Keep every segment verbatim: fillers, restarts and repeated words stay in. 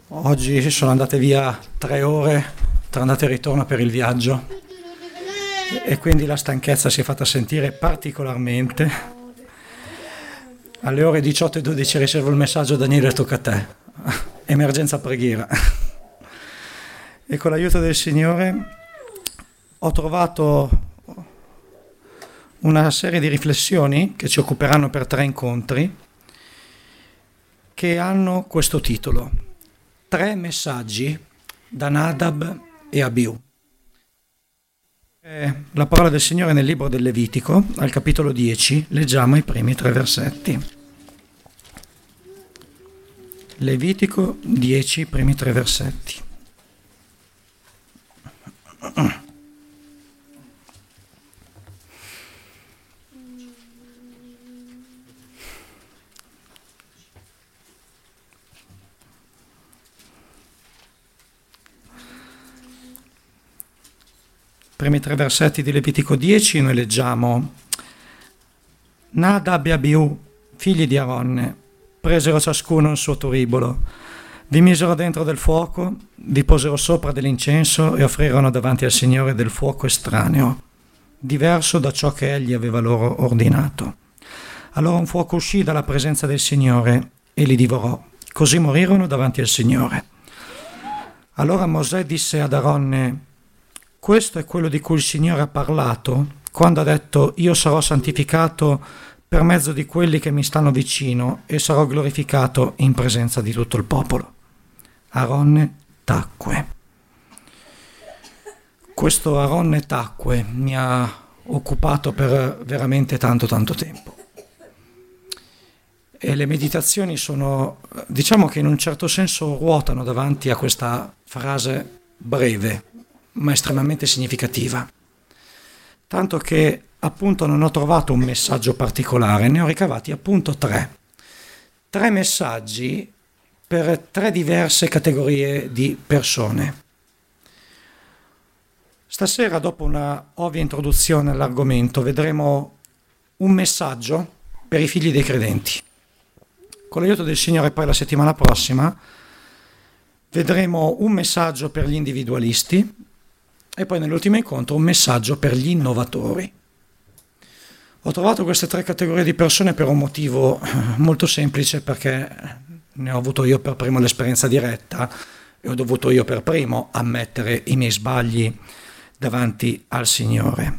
Oggi sono andate via tre ore tra andata e ritorno per il viaggio e quindi la stanchezza si è fatta sentire particolarmente. Alle ore diciotto e dodici ricevo il messaggio: Daniele, tocca a te, emergenza preghiera. E con l'aiuto del Signore ho trovato una serie di riflessioni che ci occuperanno per tre incontri, che hanno questo titolo: Tre messaggi da Nadab e Abiù. Eh, la parola del Signore nel libro del Levitico, al capitolo dieci, leggiamo i primi tre versetti. Levitico dieci, primi tre versetti. Primi tre versetti di Levitico dieci, noi leggiamo: Nadab e Abiù, figli di Aronne, presero ciascuno il suo turibolo, vi misero dentro del fuoco, vi posero sopra dell'incenso e offrirono davanti al Signore del fuoco estraneo, diverso da ciò che egli aveva loro ordinato. Allora un fuoco uscì dalla presenza del Signore e li divorò, così morirono davanti al Signore. Allora Mosè disse ad Aronne: questo è quello di cui il Signore ha parlato quando ha detto: io sarò santificato per mezzo di quelli che mi stanno vicino e sarò glorificato in presenza di tutto il popolo. Aronne tacque. Questo Aronne tacque mi ha occupato per veramente tanto tanto tempo. E le meditazioni sono, diciamo che in un certo senso ruotano davanti a questa frase breve, ma estremamente significativa, tanto che appunto non ho trovato un messaggio particolare, ne ho ricavati appunto tre tre messaggi per tre diverse categorie di persone. Stasera, dopo una ovvia introduzione all'argomento, vedremo un messaggio per i figli dei credenti. Con l'aiuto del Signore poi la settimana prossima vedremo un messaggio per gli individualisti e poi nell'ultimo incontro un messaggio per gli innovatori. Ho trovato queste tre categorie di persone per un motivo molto semplice, perché ne ho avuto io per primo l'esperienza diretta e ho dovuto io per primo ammettere i miei sbagli davanti al Signore.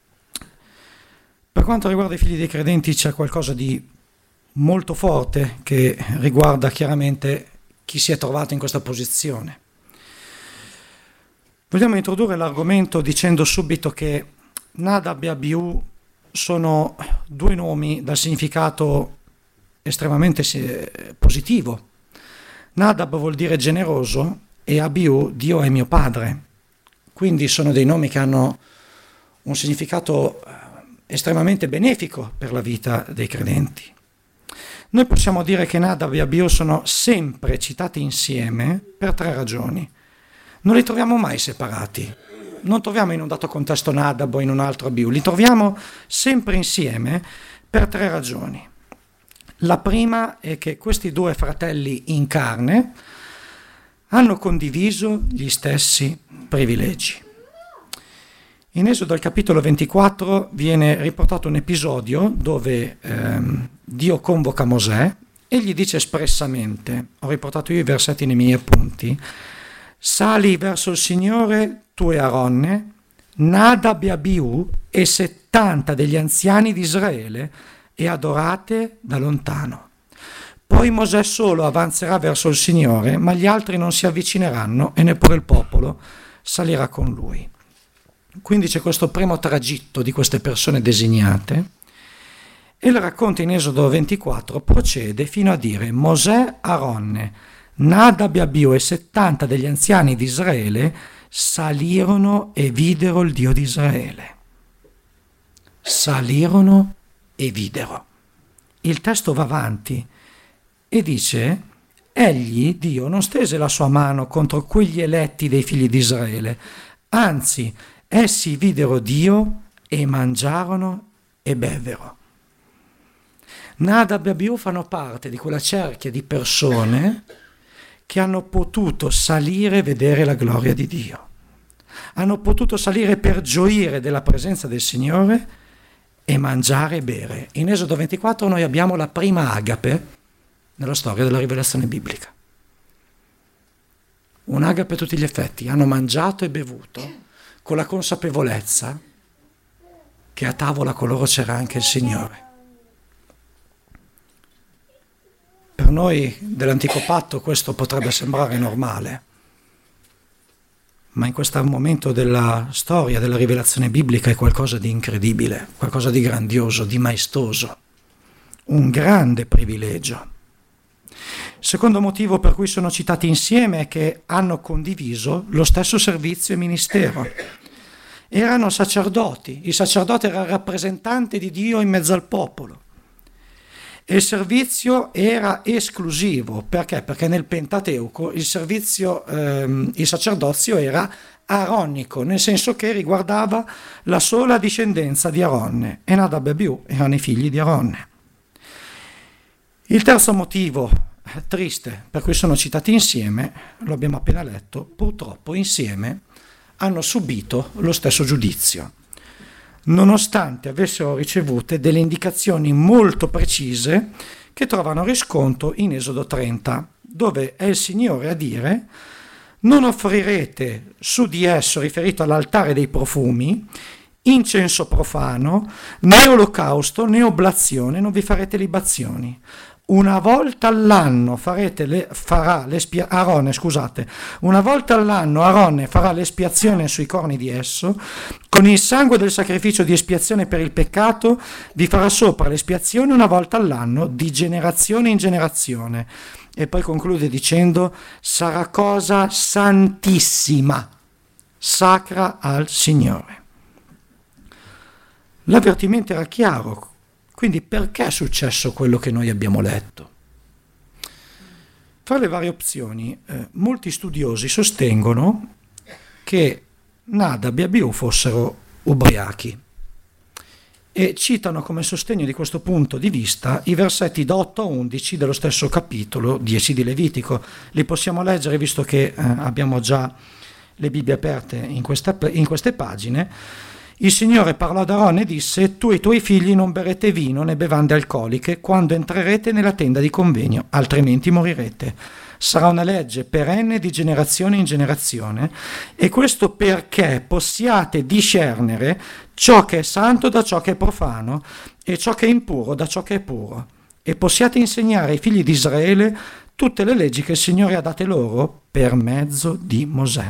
Per quanto riguarda i figli dei credenti c'è qualcosa di molto forte che riguarda chiaramente chi si è trovato in questa posizione. Vogliamo introdurre l'argomento dicendo subito che Nadab e Abiù sono due nomi dal significato estremamente positivo. Nadab vuol dire generoso e Abiù Dio è mio padre. Quindi sono dei nomi che hanno un significato estremamente benefico per la vita dei credenti. Noi possiamo dire che Nadab e Abiù sono sempre citati insieme per tre ragioni. Non li troviamo mai separati, non troviamo in un dato contesto Nadab o in un altro Abiù, li troviamo sempre insieme per tre ragioni. La prima è che questi due fratelli in carne hanno condiviso gli stessi privilegi. In Esodo al capitolo ventiquattro viene riportato un episodio dove ehm, Dio convoca Mosè e gli dice espressamente, ho riportato io i versetti nei miei appunti: sali verso il Signore tu e Aronne, Nadab e Abiù e settanta degli anziani di Israele e adorate da lontano. Poi Mosè solo avanzerà verso il Signore, ma gli altri non si avvicineranno e neppure il popolo salirà con lui. Quindi c'è questo primo tragitto di queste persone designate e il racconto in Esodo ventiquattro procede fino a dire: Mosè, Aronne, Nadab e Abiù e settanta degli anziani di Israele salirono e videro il Dio di Israele. Salirono e videro. Il testo va avanti e dice: egli, Dio, non stese la sua mano contro quegli eletti dei figli di Israele, anzi, essi videro Dio e mangiarono e bevvero. Nadab e Abiù fanno parte di quella cerchia di persone che hanno potuto salire e vedere la gloria di Dio. Hanno potuto salire per gioire della presenza del Signore e mangiare e bere. In Esodo ventiquattro noi abbiamo la prima agape nella storia della rivelazione biblica. Un'agape a tutti gli effetti. Hanno mangiato e bevuto con la consapevolezza che a tavola con loro c'era anche il Signore. Per noi dell'antico patto questo potrebbe sembrare normale, ma in questo momento della storia, della rivelazione biblica, è qualcosa di incredibile, qualcosa di grandioso, di maestoso, un grande privilegio. Il secondo motivo per cui sono citati insieme è che hanno condiviso lo stesso servizio e ministero. Erano sacerdoti, il sacerdote era il rappresentante di Dio in mezzo al popolo. E il servizio era esclusivo, perché? Perché nel Pentateuco il servizio, ehm, il sacerdozio era aronico, nel senso che riguardava la sola discendenza di Aronne, e Nadab e Abiù erano i figli di Aronne. Il terzo motivo triste per cui sono citati insieme, lo abbiamo appena letto, purtroppo insieme hanno subito lo stesso giudizio, nonostante avessero ricevute delle indicazioni molto precise che trovano riscontro in Esodo trenta, dove è il Signore a dire: non offrirete su di esso, riferito all'altare dei profumi, incenso profano, né olocausto, né oblazione, non vi farete libazioni. Una volta all'anno farete le, farà l'espia, Aronne, scusate, una volta all'anno Aronne farà l'espiazione sui corni di esso, con il sangue del sacrificio di espiazione per il peccato vi farà sopra l'espiazione una volta all'anno, di generazione in generazione. E poi conclude dicendo: sarà cosa santissima, sacra al Signore. L'avvertimento era chiaro. Quindi perché è successo quello che noi abbiamo letto? Fra le varie opzioni, eh, molti studiosi sostengono che Nadab e Abiù fossero ubriachi e citano come sostegno di questo punto di vista i versetti da otto a undici dello stesso capitolo dieci di Levitico. Li possiamo leggere visto che eh, abbiamo già le Bibbie aperte in, questa, in queste pagine. Il Signore parlò ad Aronne e disse: tu e i tuoi figli non berrete vino né bevande alcoliche quando entrerete nella tenda di convegno, altrimenti morirete. Sarà una legge perenne di generazione in generazione, e questo perché possiate discernere ciò che è santo da ciò che è profano e ciò che è impuro da ciò che è puro, e possiate insegnare ai figli di Israele tutte le leggi che il Signore ha date loro per mezzo di Mosè.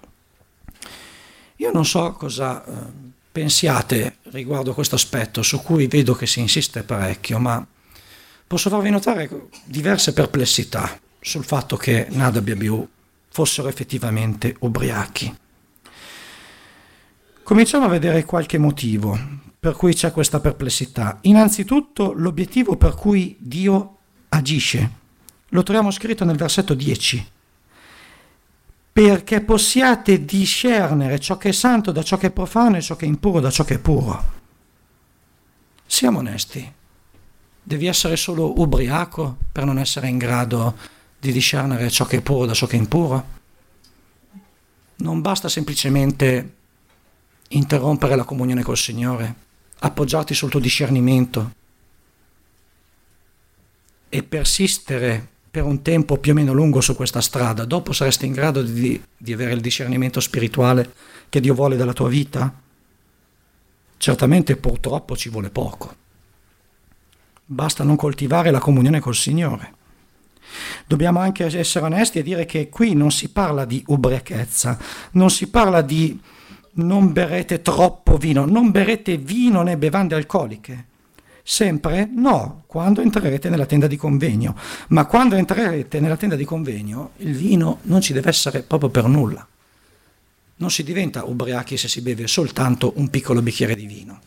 Io non so cosa eh, pensiate riguardo a questo aspetto, su cui vedo che si insiste parecchio, ma posso farvi notare diverse perplessità sul fatto che Nadab e Abiù fossero effettivamente ubriachi. Cominciamo a vedere qualche motivo per cui c'è questa perplessità. Innanzitutto l'obiettivo per cui Dio agisce. Lo troviamo scritto nel versetto dieci. Perché possiate discernere ciò che è santo da ciò che è profano e ciò che è impuro da ciò che è puro. Siamo onesti. Devi essere solo ubriaco per non essere in grado di discernere ciò che è puro da ciò che è impuro? Non basta semplicemente interrompere la comunione col Signore, appoggiarti sul tuo discernimento e persistere per un tempo più o meno lungo su questa strada. Dopo saresti in grado di, di avere il discernimento spirituale che Dio vuole dalla tua vita? Certamente purtroppo ci vuole poco. Basta non coltivare la comunione col Signore. Dobbiamo anche essere onesti e dire che qui non si parla di ubriachezza, non si parla di non berrete troppo vino, non berrete vino né bevande alcoliche. Sempre no, quando entrerete nella tenda di convegno. Ma quando entrerete nella tenda di convegno, il vino non ci deve essere proprio per nulla. Non si diventa ubriachi se si beve soltanto un piccolo bicchiere di vino.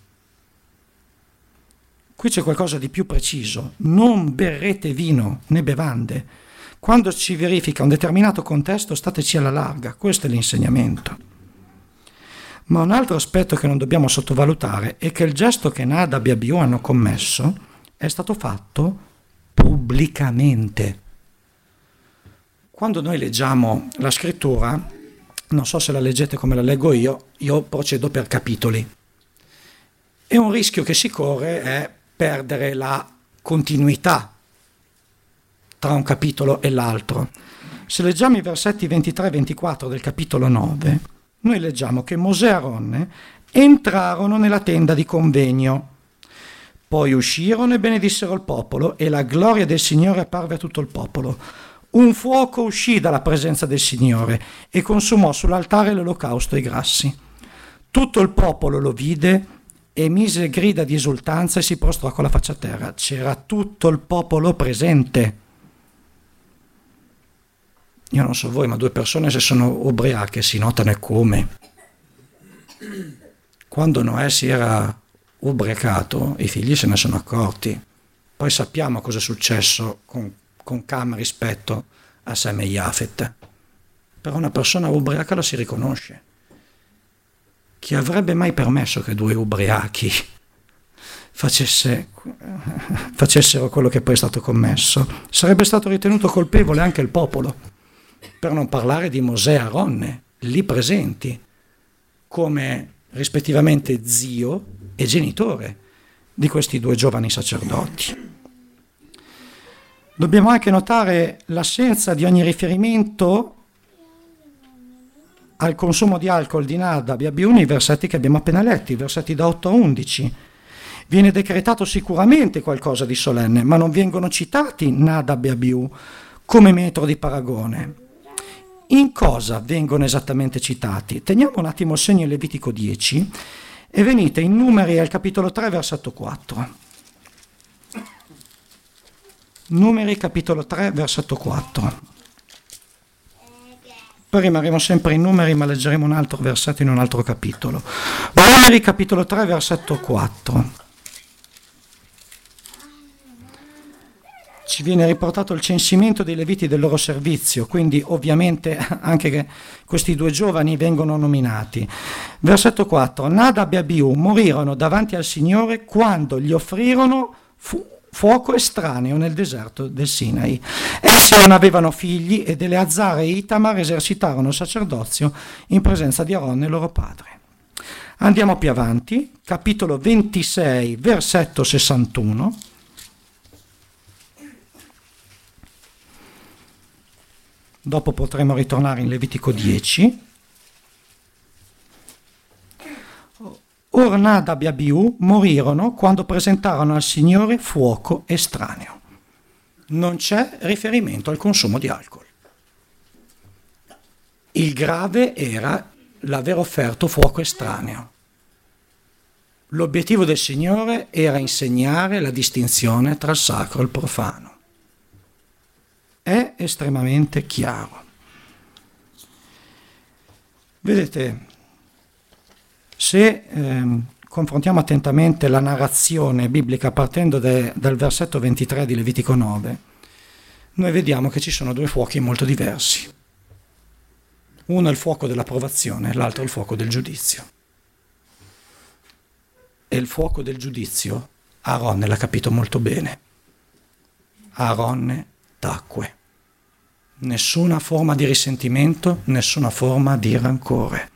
Qui c'è qualcosa di più preciso. Non berrete vino né bevande. Quando ci verifica un determinato contesto, stateci alla larga. Questo è l'insegnamento. Ma un altro aspetto che non dobbiamo sottovalutare è che il gesto che Nadab e Abiù hanno commesso è stato fatto pubblicamente. quando noi leggiamo la scrittura, non so se la leggete come la leggo io, io procedo per capitoli. E un rischio che si corre è perdere la continuità tra un capitolo e l'altro. Se leggiamo i versetti ventitré e ventiquattro del capitolo nove, noi leggiamo che Mosè e Aronne entrarono nella tenda di convegno, poi uscirono e benedissero il popolo, e la gloria del Signore apparve a tutto il popolo. Un fuoco uscì dalla presenza del Signore e consumò sull'altare l'olocausto e i grassi. Tutto il popolo lo vide e mise grida di esultanza e si prostrò con la faccia a terra. C'era tutto il popolo presente. Io non so voi, ma due persone se sono ubriache si notano e come. Quando Noè si era ubriacato, i figli se ne sono accorti. Poi sappiamo cosa è successo con, con Cam rispetto a Sem e Jafet. Però una persona ubriaca la si riconosce. Chi avrebbe mai permesso che due ubriachi facesse, facessero quello che poi è stato commesso? Sarebbe stato ritenuto colpevole anche il popolo. Per non parlare di Mosè e Aronne, lì presenti, come rispettivamente zio e genitore di questi due giovani sacerdoti. Dobbiamo anche notare l'assenza di ogni riferimento al consumo di alcol di Nadab e Abiù nei versetti che abbiamo appena letti, versetti da otto a undici. Viene decretato sicuramente qualcosa di solenne, ma non vengono citati Nadab e Abiù come metro di paragone. In cosa vengono esattamente citati? Teniamo un attimo il segno in Levitico dieci e venite in Numeri al capitolo tre, versetto quattro. Numeri capitolo tre, versetto quattro. Poi rimarremo sempre in Numeri, ma leggeremo un altro versetto in un altro capitolo. Numeri capitolo tre, versetto quattro. Ci viene riportato il censimento dei Leviti del loro servizio, quindi ovviamente anche che questi due giovani vengono nominati. Versetto quattro. Nadab e Abiù morirono davanti al Signore quando gli offrirono fu- fuoco estraneo nel deserto del Sinai. Essi non avevano figli ed Eleazar e Itamar esercitarono il sacerdozio in presenza di Aronne, loro padre. Andiamo più avanti, capitolo ventisei, versetto sessantuno. Dopo potremo ritornare in Levitico dieci. Or Nadab e Abiù morirono quando presentarono al Signore fuoco estraneo. Non c'è riferimento al consumo di alcol. Il grave era l'aver offerto fuoco estraneo. L'obiettivo del Signore era insegnare la distinzione tra il sacro e il profano. È estremamente chiaro. Vedete, se ehm, confrontiamo attentamente la narrazione biblica partendo de, dal versetto ventitré di Levitico nove, noi vediamo che ci sono due fuochi molto diversi. Uno è il fuoco dell'approvazione, l'altro è il fuoco del giudizio. E il fuoco del giudizio Aronne l'ha capito molto bene. Aronne tacque. Nessuna forma di risentimento, nessuna forma di rancore.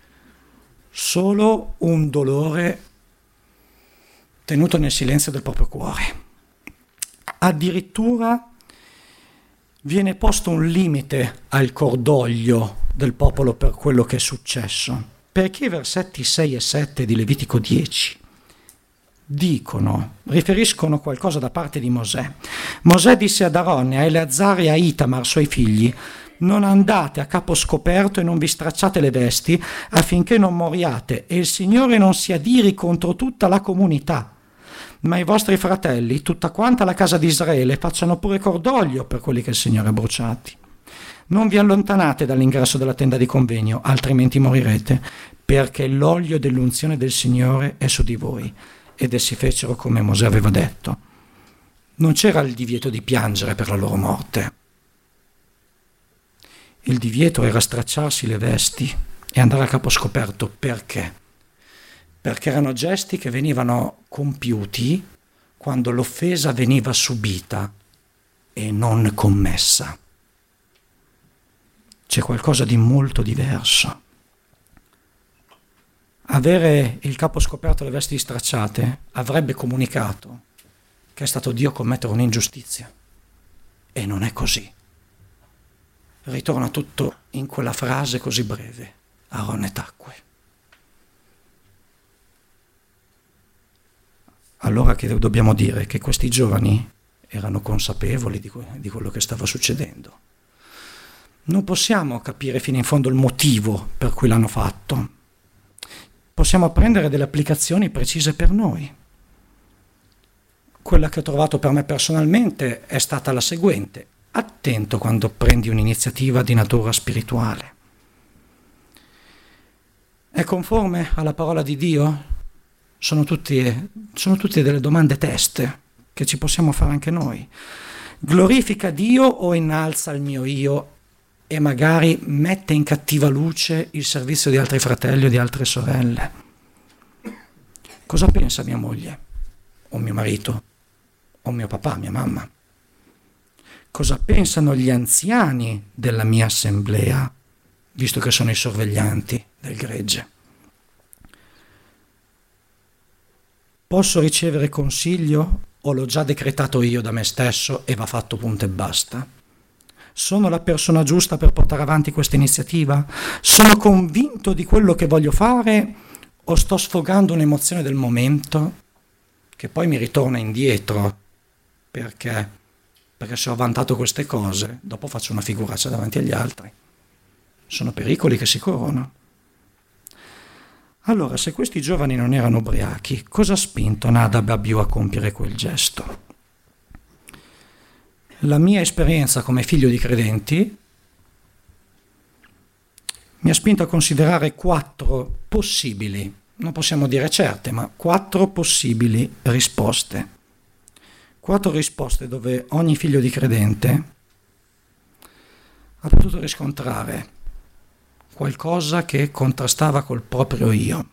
Solo un dolore tenuto nel silenzio del proprio cuore. Addirittura viene posto un limite al cordoglio del popolo per quello che è successo, perché i versetti sei e sette di Levitico dieci dicono, riferiscono qualcosa da parte di Mosè. Mosè disse ad Aronne, a Eleazar e a Itamar, suoi figli: non andate a capo scoperto e non vi stracciate le vesti affinché non moriate e il Signore non si adiri contro tutta la comunità, ma i vostri fratelli, tutta quanta la casa di Israele, facciano pure cordoglio per quelli che il Signore ha bruciati. Non vi allontanate dall'ingresso della tenda di convegno, altrimenti morirete, perché l'olio dell'unzione del Signore è su di voi. Ed essi fecero come Mosè aveva detto. Non c'era il divieto di piangere per la loro morte. Il divieto era stracciarsi le vesti e andare a capo scoperto. Perché? Perché erano gesti che venivano compiuti quando l'offesa veniva subita e non commessa. c'è qualcosa di molto diverso. Avere il capo scoperto e le vesti stracciate avrebbe comunicato che è stato Dio a commettere un'ingiustizia. E non è così. Ritorna tutto in quella frase così breve: Aaronne tacque. Allora che dobbiamo dire? Che questi giovani erano consapevoli di, que- di quello che stava succedendo. Non possiamo capire fino in fondo il motivo per cui l'hanno fatto. Possiamo prendere delle applicazioni precise per noi. Quella che ho trovato per me personalmente è stata la seguente: attento quando prendi un'iniziativa di natura spirituale. È conforme alla parola di Dio? Sono tutti, sono tutte delle domande test che ci possiamo fare anche noi. Glorifica Dio o innalza il mio io e magari mette in cattiva luce il servizio di altri fratelli o di altre sorelle? Cosa pensa mia moglie, o mio marito, o mio papà, mia mamma? Cosa pensano gli anziani della mia assemblea, visto che sono i sorveglianti del gregge? Posso ricevere consiglio o l'ho già decretato io da me stesso e va fatto punto e basta? Sono la persona giusta per portare avanti questa iniziativa? Sono convinto di quello che voglio fare o sto sfogando un'emozione del momento che poi mi ritorna indietro perché, perché se ho vantato queste cose dopo faccio una figuraccia davanti agli altri? Sono pericoli che si corrono. Allora, se questi giovani non erano ubriachi, cosa ha spinto Nadab e Abiù a compiere quel gesto? La mia esperienza come figlio di credenti mi ha spinto a considerare quattro possibili, non possiamo dire certe, ma quattro possibili risposte. Quattro risposte dove ogni figlio di credente ha potuto riscontrare qualcosa che contrastava col proprio io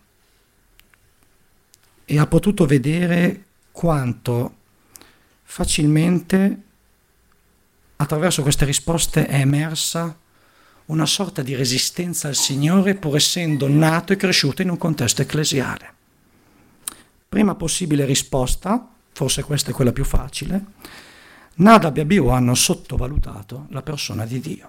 e ha potuto vedere quanto facilmente attraverso queste risposte è emersa una sorta di resistenza al Signore pur essendo nato e cresciuto in un contesto ecclesiale. Prima possibile risposta, forse questa è quella più facile: Nadab e Abiù hanno sottovalutato la persona di Dio.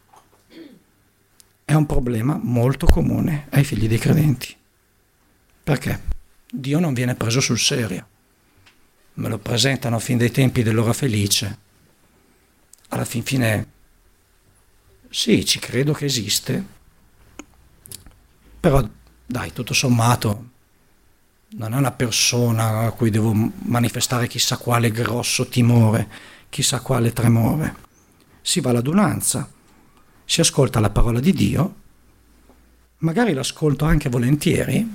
È un problema molto comune ai figli dei credenti. Perché? Dio non viene preso sul serio. Me lo presentano fin dai tempi dell'ora felice. Alla fin fine, sì, ci credo che esiste, però dai, tutto sommato, non è una persona a cui devo manifestare chissà quale grosso timore, chissà quale tremore. Si va all'adunanza, si ascolta la parola di Dio, magari l'ascolto anche volentieri,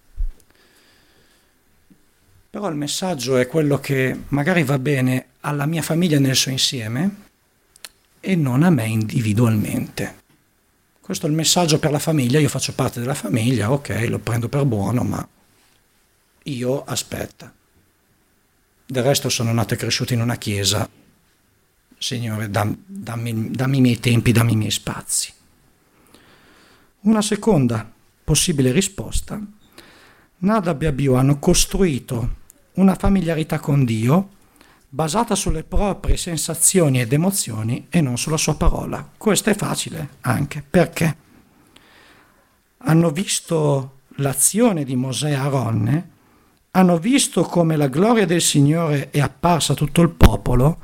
però il messaggio è quello che magari va bene alla mia famiglia nel suo insieme e non a me individualmente. Questo è il messaggio per la famiglia, io faccio parte della famiglia, ok, lo prendo per buono, ma io aspetta. Del resto sono nato e cresciuto in una chiesa. Signore, dam, dammi, dammi i miei tempi, dammi i miei spazi. Una seconda possibile risposta: Nadab e Abiù hanno costruito una familiarità con Dio basata sulle proprie sensazioni ed emozioni e non sulla sua parola. Questo è facile anche perché hanno visto l'azione di Mosè e Aaronne, hanno visto come la gloria del Signore è apparsa a tutto il popolo.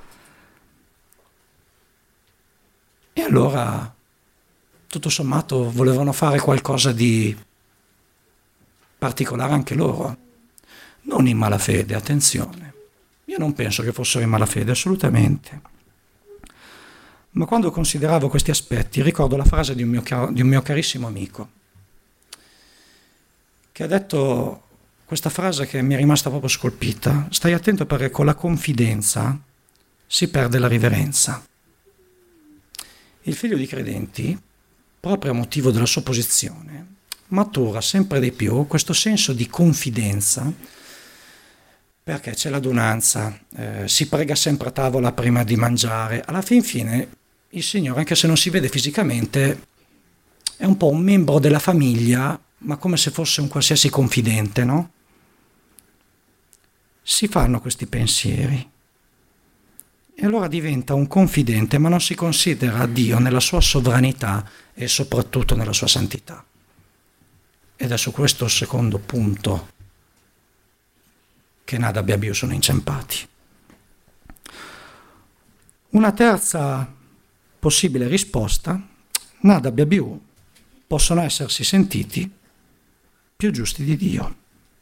E allora, tutto sommato, volevano fare qualcosa di particolare anche loro. Non in malafede, attenzione. Io non penso che fossero in malafede, assolutamente. Ma quando consideravo questi aspetti, ricordo la frase di un mio, car- di un mio carissimo amico, che ha detto questa frase che mi è rimasta proprio scolpita: stai attento perché con la confidenza si perde la riverenza. Il figlio di credenti, proprio a motivo della sua posizione, matura sempre di più questo senso di confidenza, perché c'è l'adunanza, eh, si prega sempre a tavola prima di mangiare. Alla fin fine il Signore, anche se non si vede fisicamente, è un po' un membro della famiglia, ma come se fosse un qualsiasi confidente, no? Si fanno questi pensieri e allora diventa un confidente, ma non si considera Dio nella sua sovranità e soprattutto nella sua santità. Ed è su questo secondo punto che Nadab e Abiù sono inciampati. Una terza possibile risposta: Nadab e Abiù possono essersi sentiti più giusti di Dio.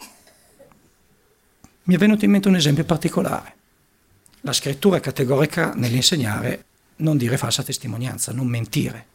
Mi è venuto in mente un esempio particolare. La scrittura è categorica nell'insegnare non dire falsa testimonianza, non mentire.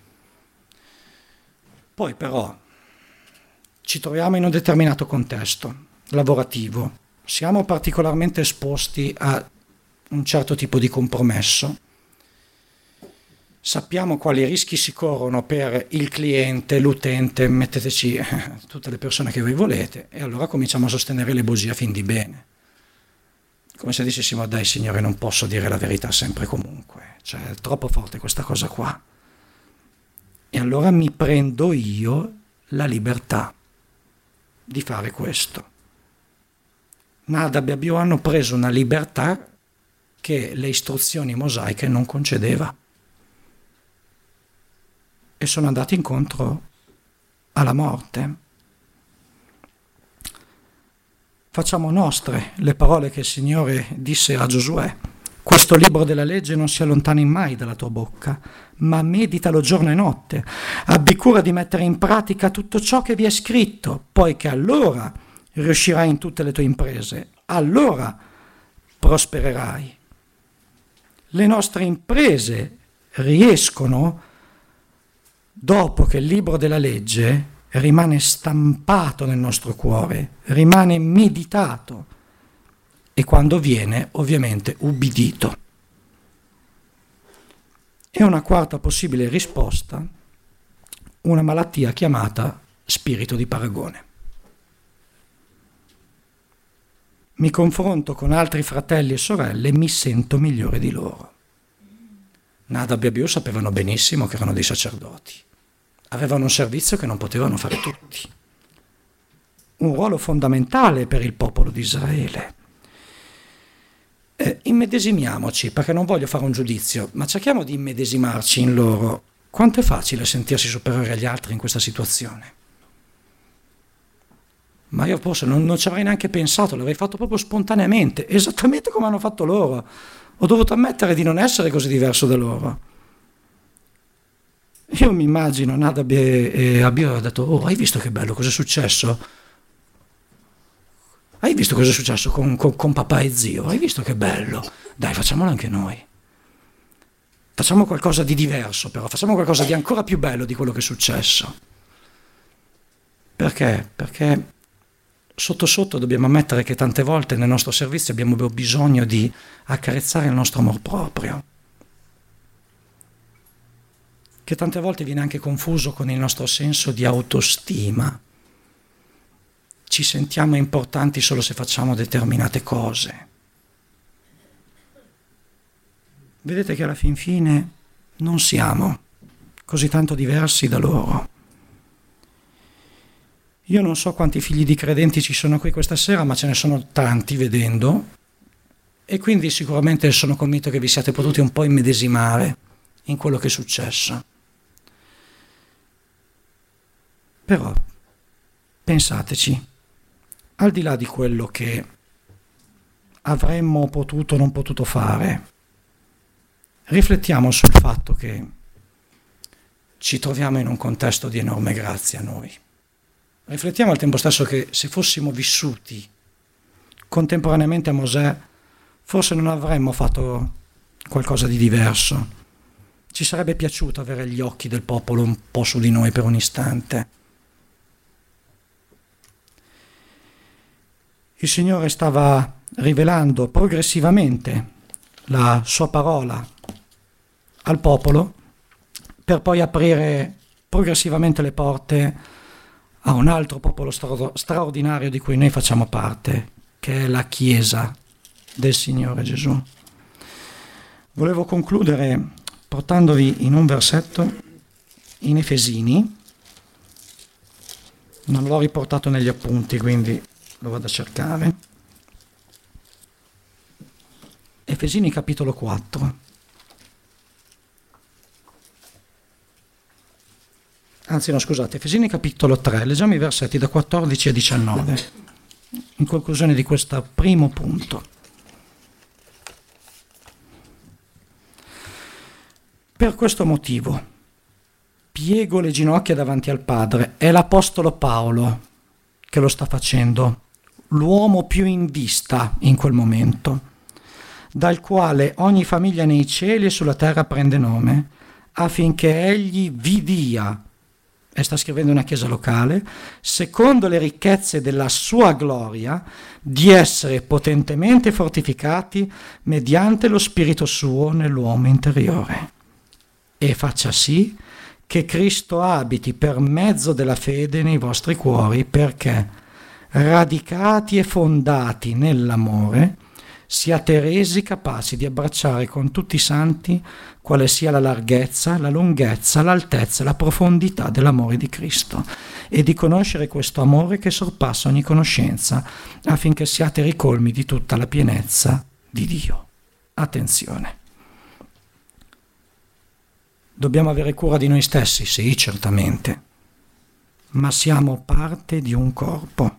Poi però ci troviamo in un determinato contesto lavorativo, siamo particolarmente esposti a un certo tipo di compromesso, sappiamo quali rischi si corrono per il cliente, l'utente, metteteci tutte le persone che voi volete, e allora cominciamo a sostenere le bugie a fin di bene. Come se dicessimo: dai Signore, non posso dire la verità sempre e comunque, cioè è troppo forte questa cosa qua. E allora mi prendo io la libertà di fare questo. Nadab e Abiù hanno preso una libertà che le istruzioni mosaiche non concedeva e sono andati incontro alla morte. Facciamo nostre le parole che il Signore disse a Giosuè: questo libro della legge non si allontani mai dalla tua bocca, ma meditalo giorno e notte, abbi cura di mettere in pratica tutto ciò che vi è scritto, poiché allora riuscirai in tutte le tue imprese, allora prospererai. Le nostre imprese riescono dopo che il libro della legge rimane stampato nel nostro cuore, rimane meditato e quando viene ovviamente ubbidito. E una quarta possibile risposta: una malattia chiamata spirito di paragone. Mi confronto con altri fratelli e sorelle e mi sento migliore di loro. Nadab e Abiù sapevano benissimo che erano dei sacerdoti, avevano un servizio che non potevano fare tutti, un ruolo fondamentale per il popolo di Israele. Eh, immedesimiamoci, perché non voglio fare un giudizio, ma cerchiamo di immedesimarci in loro. Quanto è facile sentirsi superiori agli altri in questa situazione? Ma io forse non, non ci avrei neanche pensato, l'avrei fatto proprio spontaneamente, esattamente come hanno fatto loro. Ho dovuto ammettere di non essere così diverso da loro. Io mi immagino Nadab e Abiù ha detto: oh, hai visto che bello, cosa è successo? Hai visto cosa è successo con, con, con papà e zio? Hai visto che bello? Dai, facciamolo anche noi. Facciamo qualcosa di diverso, però facciamo qualcosa di ancora più bello di quello che è successo. Perché? Perché sotto sotto dobbiamo ammettere che tante volte nel nostro servizio abbiamo bisogno di accarezzare il nostro amor proprio, che tante volte viene anche confuso con il nostro senso di autostima. Ci sentiamo importanti solo se facciamo determinate cose. Vedete che alla fin fine non siamo così tanto diversi da loro. Io non so quanti figli di credenti ci sono qui questa sera, ma ce ne sono tanti vedendo, e quindi sicuramente sono convinto che vi siate potuti un po' immedesimare in quello che è successo. Però pensateci, al di là di quello che avremmo potuto o non potuto fare, riflettiamo sul fatto che ci troviamo in un contesto di enorme grazia noi. Riflettiamo al tempo stesso che se fossimo vissuti contemporaneamente a Mosè, forse non avremmo fatto qualcosa di diverso. Ci sarebbe piaciuto avere gli occhi del popolo un po' su di noi per un istante. Il Signore stava rivelando progressivamente la sua parola al popolo per poi aprire progressivamente le porte a un altro popolo stra- straordinario di cui noi facciamo parte, che è la Chiesa del Signore Gesù. Volevo concludere portandovi in un versetto in Efesini, non l'ho riportato negli appunti, quindi lo vado a cercare. Efesini capitolo quattro. Anzi no, scusate, Efesini capitolo tre, leggiamo i versetti da quattordici a diciannove, in conclusione di questo primo punto. Per questo motivo piego le ginocchia davanti al Padre. È l'Apostolo Paolo che lo sta facendo, l'uomo più in vista in quel momento, dal quale ogni famiglia nei cieli e sulla terra prende nome, affinché egli vi dia, e sta scrivendo una chiesa locale, secondo le ricchezze della sua gloria, di essere potentemente fortificati mediante lo Spirito suo nell'uomo interiore, e faccia sì che Cristo abiti per mezzo della fede nei vostri cuori, perché, radicati e fondati nell'amore, siate resi capaci di abbracciare con tutti i santi quale sia la larghezza, la lunghezza, l'altezza e la profondità dell'amore di Cristo, e di conoscere questo amore che sorpassa ogni conoscenza, affinché siate ricolmi di tutta la pienezza di Dio. Attenzione. Dobbiamo avere cura di noi stessi? Sì, certamente, ma siamo parte di un corpo.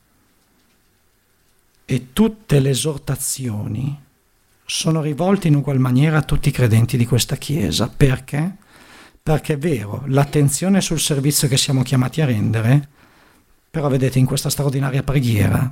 E tutte le esortazioni sono rivolte in ugual maniera a tutti i credenti di questa Chiesa. Perché? Perché è vero, l'attenzione sul servizio che siamo chiamati a rendere, però vedete, in questa straordinaria preghiera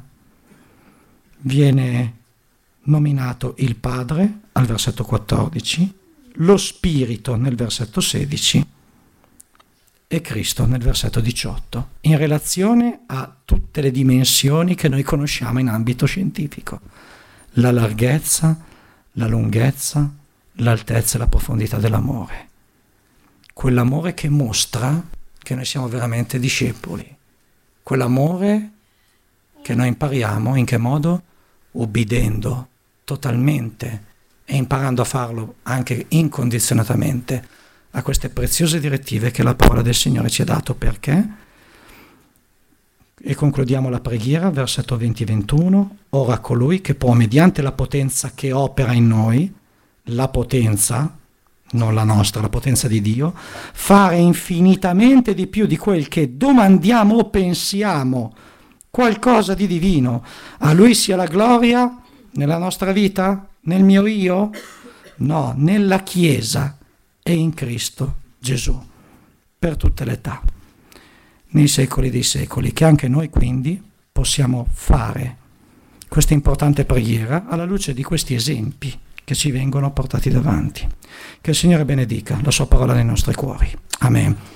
viene nominato il Padre al versetto quattordici, lo Spirito nel versetto sedici e Cristo nel versetto diciotto, in relazione a tutte le dimensioni che noi conosciamo in ambito scientifico: la larghezza, la lunghezza, l'altezza e la profondità dell'amore. Quell'amore che mostra che noi siamo veramente discepoli. Quell'amore che noi impariamo in che modo? Obbedendo totalmente e imparando a farlo anche incondizionatamente a queste preziose direttive che la parola del Signore ci ha dato. Perché? E concludiamo la preghiera, versetto venti ventuno. Ora colui che può, mediante la potenza che opera in noi, la potenza, non la nostra, la potenza di Dio, fare infinitamente di più di quel che domandiamo o pensiamo, qualcosa di divino. A Lui sia la gloria nella nostra vita, nel mio io? No, nella Chiesa e in Cristo Gesù, per tutte le età, nei secoli dei secoli, che anche noi quindi possiamo fare questa importante preghiera alla luce di questi esempi che ci vengono portati davanti. Che il Signore benedica la sua parola nei nostri cuori. Amen.